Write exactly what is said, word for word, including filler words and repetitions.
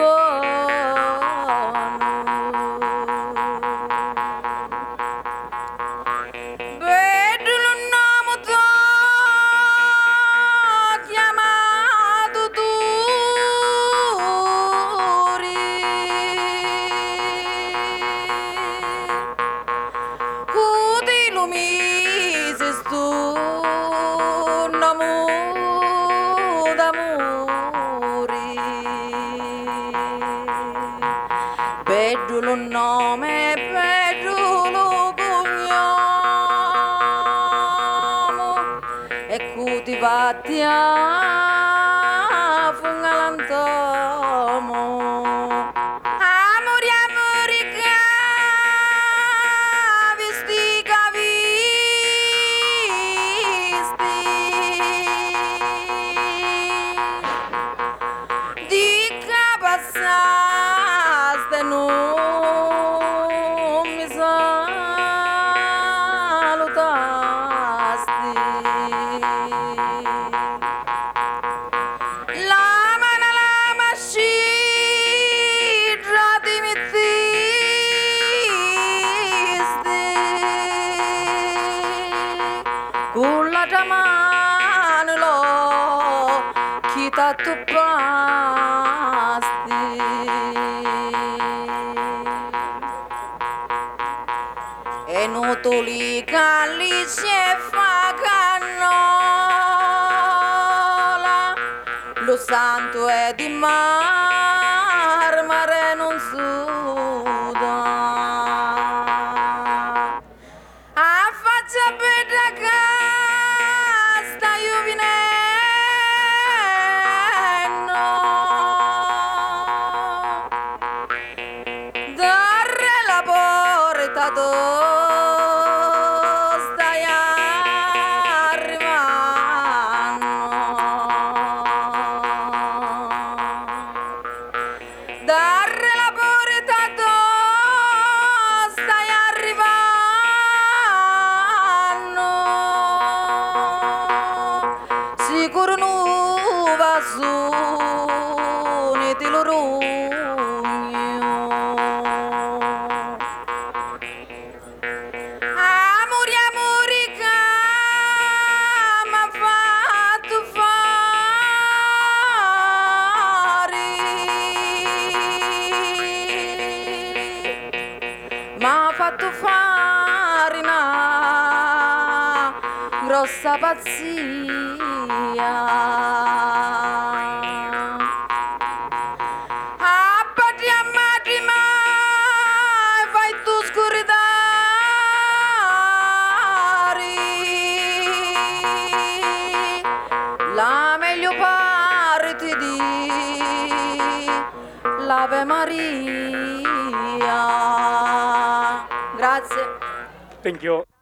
vedo un uomo tuo chiamato Turi, cudi lumisi stu namu d'amori, vedo un nome, vedo un cognome e cuti vatti a fungalantomo. Amori, amori, che visti, che visti, di che passaste non mi salutasti. La mano la mascitra ti mettisti con la tua mano lo chi t'attuppasti e notoli calici e facannola, lo santo è di marmare non suda, a faccia bella che sta venendo, dare la porta tu stai arrivando, dare la porta tu stai arrivando, sicuro non va su ne te lo rugno. Amori, amori, che m'ha fatto fare, m'ha fatto fare una grossa pazzia. Appati ammati mai fai tu scuridari, la meglio parte di l'Ave Maria. Grazie. Thank you.